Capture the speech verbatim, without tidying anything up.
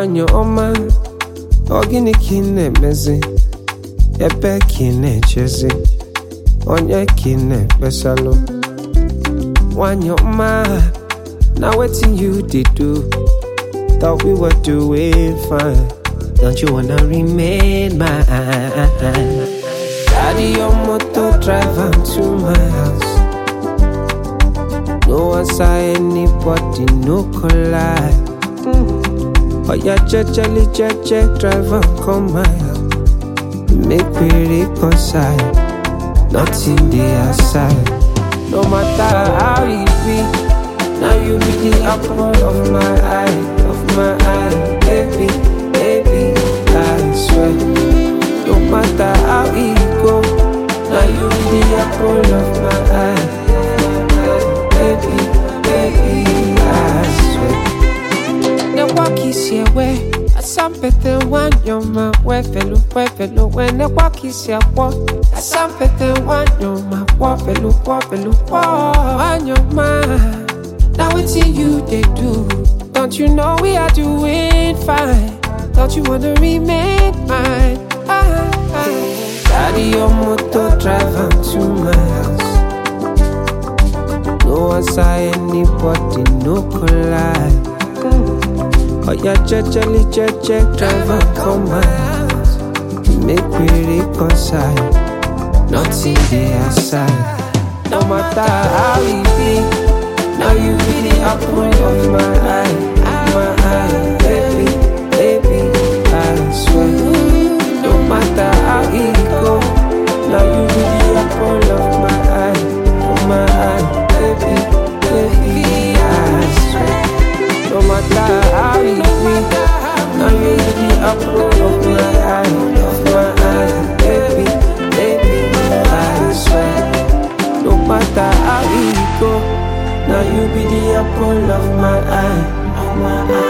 wanyo oma ogini kine mezi ebe kine chezi onye kine besalo wanyo oma. Now waiting you did do. Thought we were doing fine. Don't you wanna remain mine? Daddy, your motor drive am to my house. No one saw anybody, no collide. Oh yeah, jejely, jeje, drive am come my house. Make we reconcile. Nothing dey outside. No matter how it be. Now you be the apple of my eye, of my eye, baby, baby, I swear. No matter how it go, now you be the apple of my eye, of my eye, baby, baby, I swear. The walk is your way, I some better one, you're my way, fellow, way, fellow. When the walk is your walk, I some better one, you're my walk, fellow, walk, fellow, walk, on your mind. Now it's in you they do. Don't you know we are doing fine? Don't you wanna remain mine? Ah, ah. Daddy, your motor drive am to my house. No one saw anybody, no collide. Oh yeah, jejely, jeje, drive am come my house. Make we reconcile. Nothing dey outside. No matter how it be. Now you be the apple of my eye, of my eye, baby, baby, I swear. No matter how it go, now you be the apple of my eye, of my eye, baby, baby, I swear. No matter how it be, now you be the apple of my eye, of my eye, baby, baby, I swear. No matter how it go. Now you be the apple of my eye, of my eye.